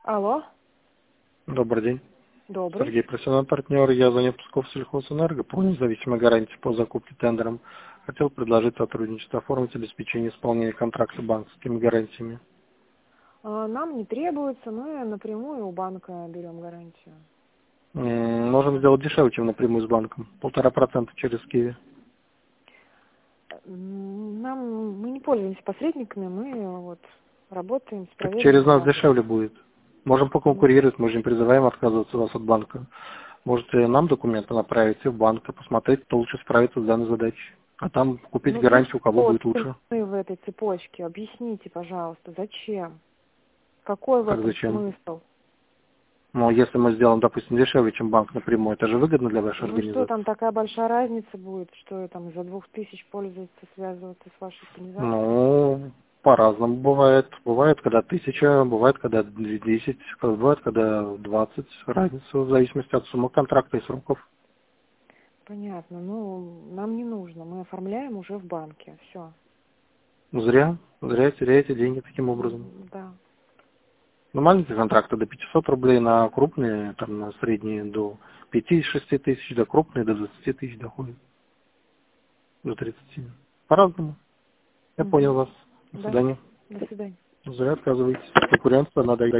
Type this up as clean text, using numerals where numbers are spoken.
Алло. Добрый день. Добрый. Сергей, профессиональный партнер. Я звоню Псков Сельхозэнерго по независимой гарантии по закупке тендером. Хотел предложить сотрудничество, оформить обеспечение исполнения контракта банковскими гарантиями. Нам не требуется, мы напрямую у банка берем гарантию. Можем сделать дешевле, чем напрямую с банком. 1,5% через Киви. Мы не пользуемся посредниками, мы вот работаем с Так проверенным через нас банком. дешевле будет. Можем поконкурировать, мы же не призываем отказываться у вас от банка. Можете нам документы направить и в банк, и посмотреть, кто лучше справится с данной задачей. А там купить Ну, гарантию, у кого будет вы лучше. в этой цепочке, объясните, пожалуйста, зачем? Какой в Как этом зачем? смысл? Но если мы сделаем, допустим, дешевле, чем банк напрямую, это же выгодно для вашей Ну что организации. там такая большая разница будет, что там за 2000 пользоваться, связываться с вашей организацией? Ну, по-разному бывает. Бывает, когда 1000, бывает, когда 10, бывает, когда 20. Разница в зависимости от суммы контракта и сроков. Понятно, ну нам не нужно, мы оформляем уже в банке, все. Зря теряете деньги таким образом. Да. На маленькие контракты до 500 рублей, на крупные, там, на средние до 5-6 тысяч, до крупные до 20 тысяч доходит. До 30. По-разному. Я понял вас. До Да. свидания. До свидания. Зря отказываетесь. Конкуренция надо играть.